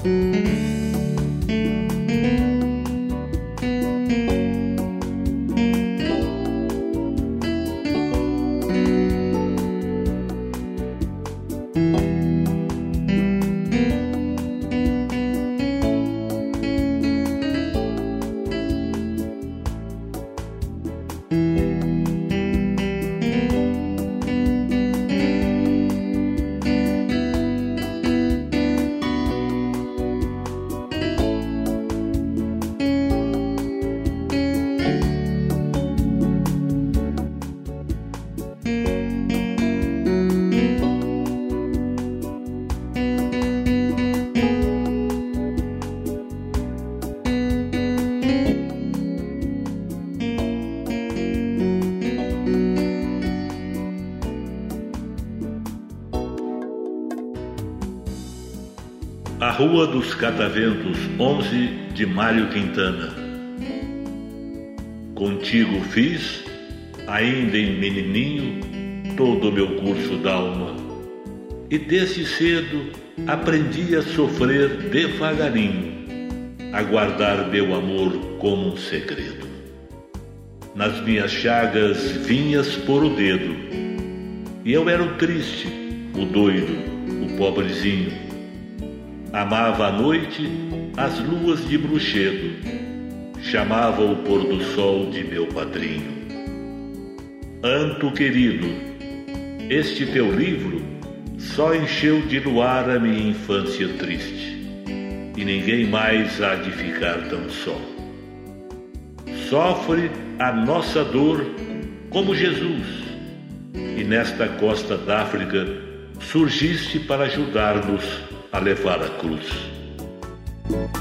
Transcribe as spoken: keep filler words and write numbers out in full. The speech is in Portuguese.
A Rua dos Cataventos, onze de Mário Quintana. Contigo fiz, ainda em menininho, todo o meu curso d'alma, e desde cedo aprendi a sofrer devagarinho, a guardar meu amor como um segredo. Nas minhas chagas vinhas pôr o dedo, e eu era o triste, o doido, o pobrezinho. Amava à noite as luas de bruxedo, chamava o pôr do sol de meu padrinho. Anto querido, este teu livro só encheu de luar a minha infância triste, e ninguém mais há de ficar tão só. Sofre a nossa dor como Jesus, e nesta costa d'África surgiste para ajudar-nos a levar a cruz.